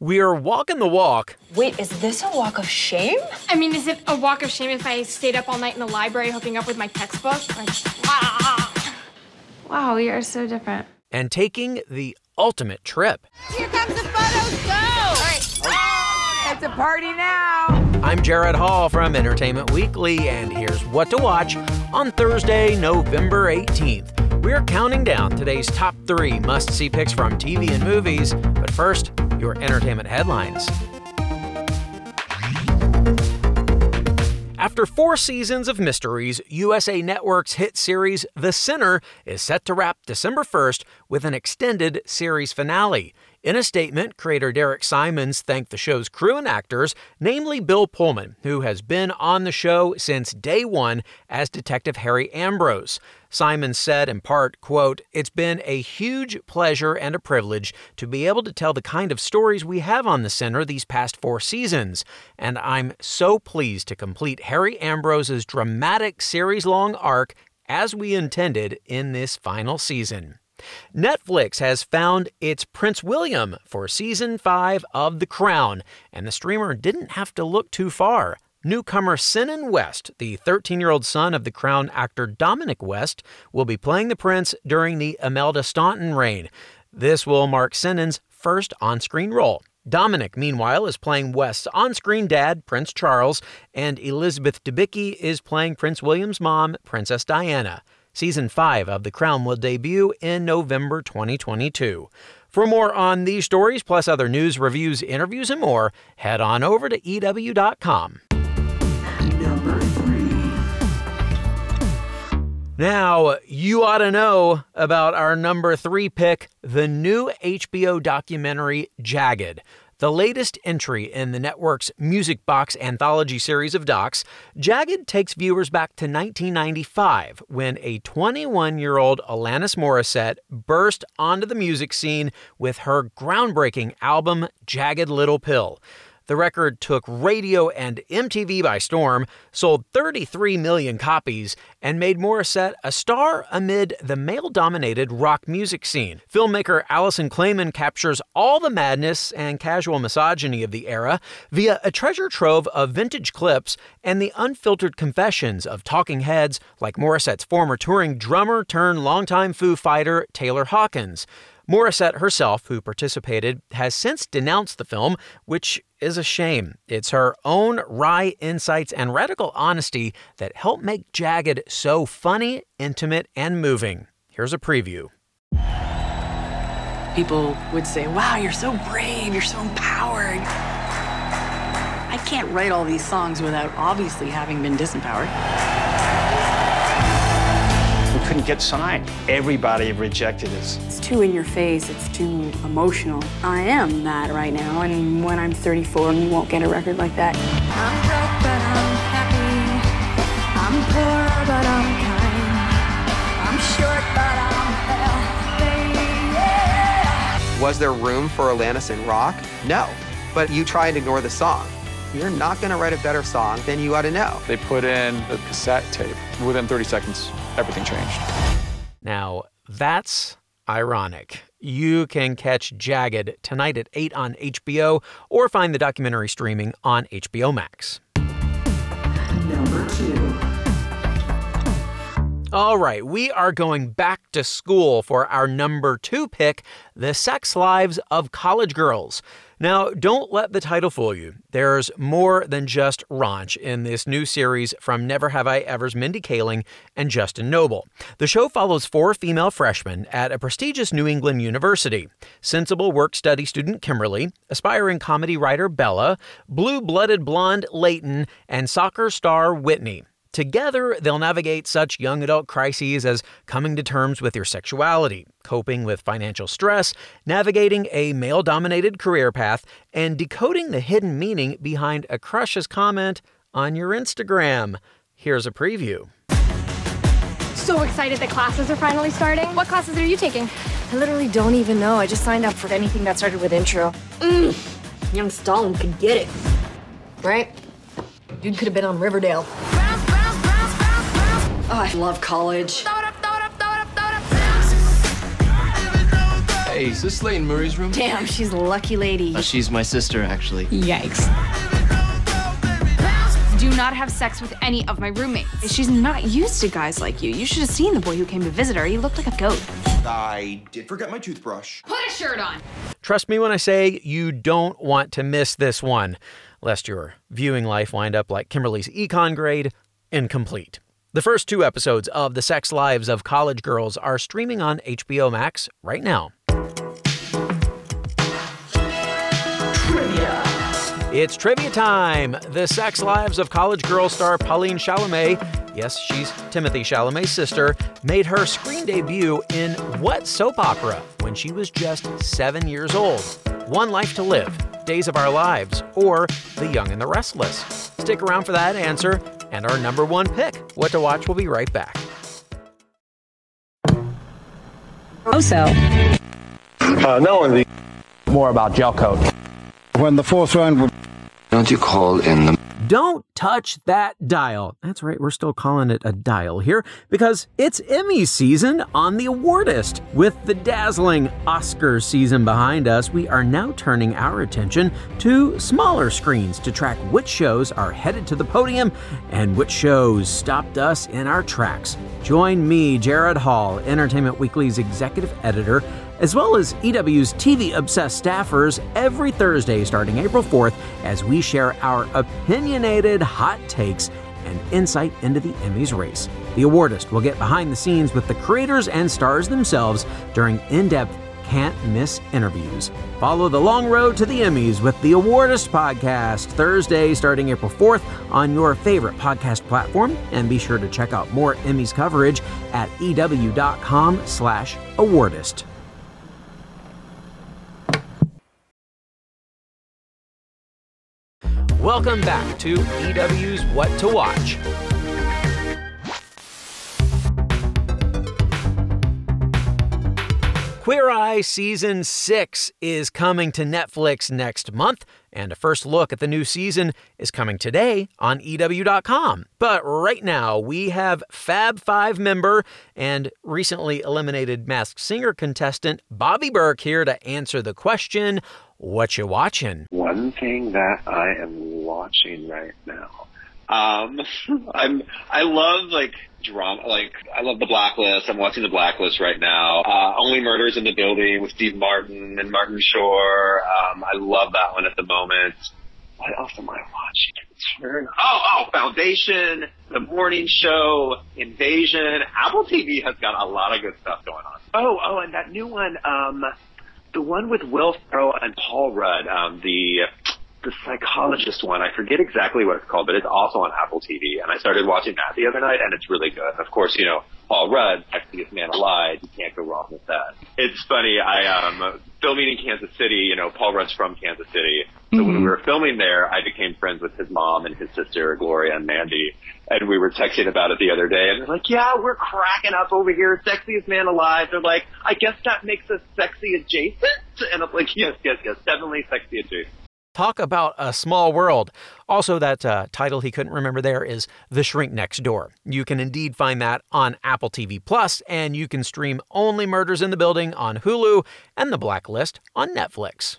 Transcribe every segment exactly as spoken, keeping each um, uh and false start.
We're walking the walk. Wait, is this a walk of shame? I mean, is it a walk of shame if I stayed up all night in the library hooking up with my textbook? Like, ah! Wow, we are so different. And taking the ultimate trip. Here comes the photos, go! All right. Oh, it's a party now. I'm Jared Hall from Entertainment Weekly, and here's what to watch on Thursday, November eighteenth. We're counting down today's top three must-see picks from T V and movies, but first, your entertainment headlines. After four seasons of mysteries, U S A Network's hit series The Sinner is set to wrap December first with an extended series finale. In a statement, creator Derek Simons thanked the show's crew and actors, namely Bill Pullman, who has been on the show since day one as Detective Harry Ambrose. Simons said in part, quote, "It's been a huge pleasure and a privilege to be able to tell the kind of stories we have on The Sinner these past four seasons, and I'm so pleased to complete Harry Ambrose's dramatic series-long arc as we intended in this final season." Netflix has found its Prince William for season five of The Crown, and the streamer didn't have to look too far. Newcomer Cennon West, the thirteen-year-old son of the Crown actor Dominic West, will be playing the prince during the Imelda Staunton reign. This will mark Cennon's first on-screen role. Dominic, meanwhile, is playing West's on-screen dad, Prince Charles, and Elizabeth Debicki is playing Prince William's mom, Princess Diana. Season five of The Crown will debut in November twenty twenty-two. For more on these stories, plus other news, reviews, interviews, and more, head on over to E W dot com. Number three. Now, you ought to know about our number three pick, the new H B O documentary Jagged. The latest entry in the network's Music Box anthology series of docs, Jagged takes viewers back to nineteen ninety-five, when a twenty-one-year-old Alanis Morissette burst onto the music scene with her groundbreaking album, Jagged Little Pill. The record took radio and M T V by storm, sold thirty-three million copies, and made Morissette a star amid the male-dominated rock music scene. Filmmaker Allison Clayman captures all the madness and casual misogyny of the era via a treasure trove of vintage clips and the unfiltered confessions of talking heads like Morissette's former touring drummer turned longtime Foo fighter Taylor Hawkins. Morissette herself, who participated, has since denounced the film, which is a shame. It's her own wry insights and radical honesty that help make Jagged so funny, intimate, and moving. Here's a preview. People would say, wow, you're so brave, you're so empowered. I can't write all these songs without obviously having been disempowered. We couldn't get signed. Everybody rejected us. It's too in your face, it's too emotional. I am that right now, and when I'm thirty-four, you won't get a record like that. I'm broke, but I'm happy. I'm poor, but I'm kind. I'm short, but I'm healthy. Yeah. Was there room for Alanis in rock? No. But you try and ignore the song. You're not going to write a better song than You Ought to Know. They put in a cassette tape. Within thirty seconds, everything changed. Now, that's ironic. You can catch Jagged tonight at eight on H B O or find the documentary streaming on H B O Max. Number two. All right, we are going back to school for our number two pick, The Sex Lives of College Girls. Now, don't let the title fool you. There's more than just raunch in this new series from Never Have I Ever's Mindy Kaling and Justin Noble. The show follows four female freshmen at a prestigious New England university. Sensible work-study student Kimberly, aspiring comedy writer Bella, blue-blooded blonde Leighton, and soccer star Whitney. Together, they'll navigate such young adult crises as coming to terms with your sexuality, coping with financial stress, navigating a male-dominated career path, and decoding the hidden meaning behind a crush's comment on your Instagram. Here's a preview. So excited that classes are finally starting. What classes are you taking? I literally don't even know. I just signed up for anything that started with intro. Mm. Young Stalin could get it. Right? Dude could have been on Riverdale. Oh, I love college. Hey, is this Leighton Murray's room? Damn, she's a lucky lady. Uh, she's my sister, actually. Yikes. Do not have sex with any of my roommates. She's not used to guys like you. You should have seen the boy who came to visit her. He looked like a goat. I did forget my toothbrush. Put a shirt on. Trust me when I say you don't want to miss this one, lest your viewing life wind up like Kimberly's econ grade, incomplete. The first two episodes of The Sex Lives of College Girls are streaming on H B O Max right now. Trivia. It's trivia time! The Sex Lives of College Girls star Pauline Chalamet, yes, she's Timothy Chalamet's sister, made her screen debut in what soap opera when she was just seven years old? One Life to Live, Days of Our Lives, or The Young and the Restless? Stick around for that answer and our number one pick. What to Watch will be right back. Also, uh, no, the more about gel coat. When the fourth round would. Don't you call in the... Don't touch that dial. That's right, we're still calling it a dial here because it's Emmy season on The Awardist. With the dazzling Oscar season behind us, we are now turning our attention to smaller screens to track which shows are headed to the podium and which shows stopped us in our tracks. Join me, Jared Hall, Entertainment Weekly's executive editor, as well as E W's T V-obsessed staffers every Thursday starting April fourth as we share our opinionated hot takes and insight into the Emmys race. The Awardist will get behind the scenes with the creators and stars themselves during in-depth, can't-miss interviews. Follow the long road to the Emmys with the Awardist podcast Thursday starting April fourth on your favorite podcast platform, and be sure to check out more Emmys coverage at ew.com slash awardist. Welcome back to E W's What to Watch. Queer Eye Season six is coming to Netflix next month, and a first look at the new season is coming today on E W dot com. But right now, we have Fab Five member and recently eliminated Masked Singer contestant Bobby Burke here to answer the question, what you watching? One thing that I am watching right now, um, I'm I love like drama, like I love The Blacklist. I'm watching The Blacklist right now. Uh, Only Murders in the Building with Steve Martin and Martin Shore. Um, I love that one at the moment. What else am I watching? Turn. Oh, oh, Foundation, The Morning Show, Invasion. Apple T V has got a lot of good stuff going on. Oh, oh, and that new one. Um, The one with Will Ferrell and Paul Rudd, um, the the psychologist one. I forget exactly what it's called, but it's also on Apple T V. And I started watching that the other night, and it's really good. Of course, you know, Paul Rudd, sexiest man alive. You can't go wrong with that. It's funny. I um filming in Kansas City. You know, Paul Rudd's from Kansas City. So mm-hmm. when we were filming there, I became friends with his mom and his sister, Gloria and Mandy. And we were texting about it the other day, and they're like, yeah, we're cracking up over here, sexiest man alive. They're like, I guess that makes us sexy adjacent? And I'm like, yes, yes, yes, definitely sexy adjacent. Talk about a small world. Also, that uh, title he couldn't remember there is The Shrink Next Door. You can indeed find that on Apple T V Plus, and you can stream Only Murders in the Building on Hulu and The Blacklist on Netflix.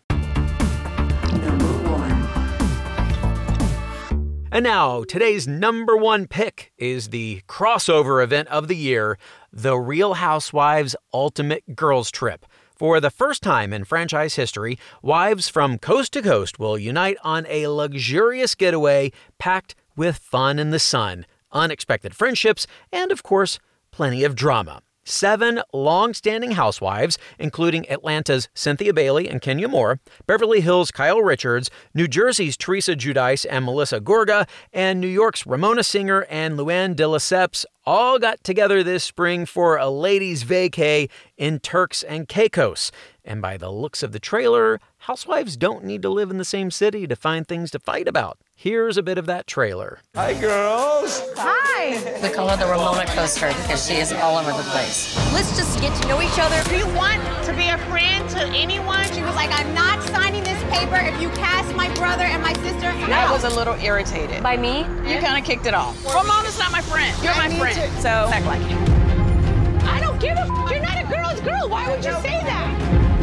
And now, today's number one pick is the crossover event of the year, The Real Housewives Ultimate Girls Trip. For the first time in franchise history, wives from coast to coast will unite on a luxurious getaway packed with fun in the sun, unexpected friendships, and of course, plenty of drama. Seven long-standing housewives, including Atlanta's Cynthia Bailey and Kenya Moore, Beverly Hills' Kyle Richards, New Jersey's Teresa Giudice and Melissa Gorga, and New York's Ramona Singer and Luann de Lesseps all got together this spring for a ladies' vacay in Turks and Caicos. And by the looks of the trailer, housewives don't need to live in the same city to find things to fight about. Here's a bit of that trailer. Hi, girls. Hi. We call her the Ramona Coaster because she is all over the place. Let's just get to know each other. Do you want to be a friend to anyone? She was like, I'm not signing this paper if you cast my brother and my sister out. I was a little irritated. By me? You kind of kicked it off. Ramona's not my friend. You're my friend. Too. So act like it. I don't give a f. You're not a girl's girl. Why would you say that?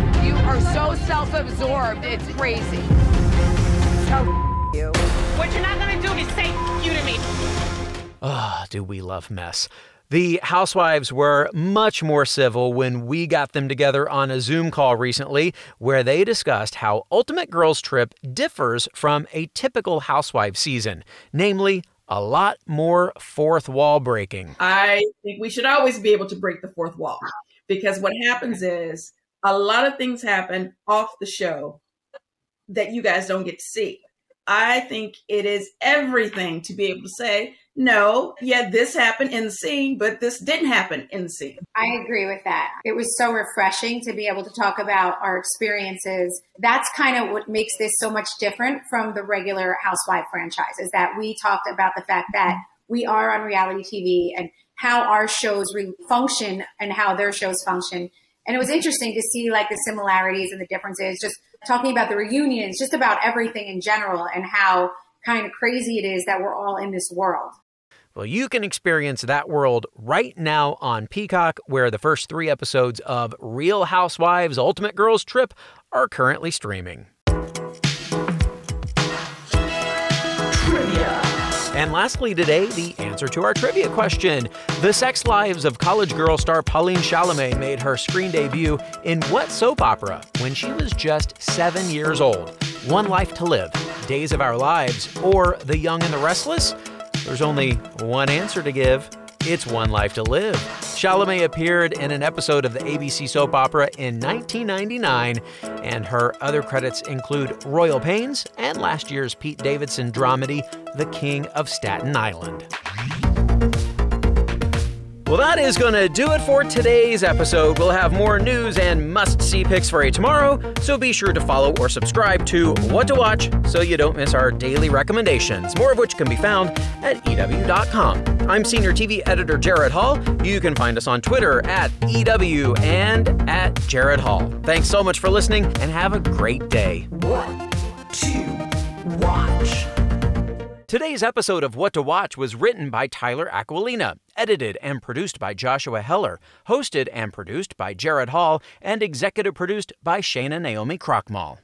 are so self-absorbed, it's crazy. So you. What you're not gonna do is say you to me. Ah, oh, do we love mess. The housewives were much more civil when we got them together on a Zoom call recently, where they discussed how Ultimate Girls Trip differs from a typical housewife season, namely a lot more fourth wall breaking. I think we should always be able to break the fourth wall, because what happens is a lot of things happen off the show that you guys don't get to see. I think it is everything to be able to say, no, yeah, this happened in the scene, but this didn't happen in the scene. I agree with that. It was so refreshing to be able to talk about our experiences. That's kind of what makes this so much different from the regular Housewife franchise, is that we talked about the fact that we are on reality T V and how our shows re- function and how their shows function. And it was interesting to see like the similarities and the differences, just talking about the reunions, just about everything in general and how kind of crazy it is that we're all in this world. Well, you can experience that world right now on Peacock, where the first three episodes of Real Housewives Ultimate Girls Trip are currently streaming. Trivia. And lastly today, the answer to our trivia question. The sex lives of college girl star Pauline Chalamet made her screen debut in what soap opera when she was just seven years old? One Life to Live, Days of Our Lives, or The Young and the Restless? There's only one answer to give. It's One Life to Live. Chalamet appeared in an episode of the A B C soap opera in nineteen ninety-nine, and her other credits include Royal Pains and last year's Pete Davidson dramedy, The King of Staten Island. Well, that is going to do it for today's episode. We'll have more news and must-see picks for you tomorrow, so be sure to follow or subscribe to What to Watch so you don't miss our daily recommendations, more of which can be found at E W dot com. I'm Senior T V Editor Jared Hall. You can find us on Twitter at E W and at Jared Hall. Thanks so much for listening, and have a great day. What to watch? Today's episode of What to Watch was written by Tyler Aquilina, edited and produced by Joshua Heller, hosted and produced by Jared Hall, and executive produced by Shayna Naomi Krochmal.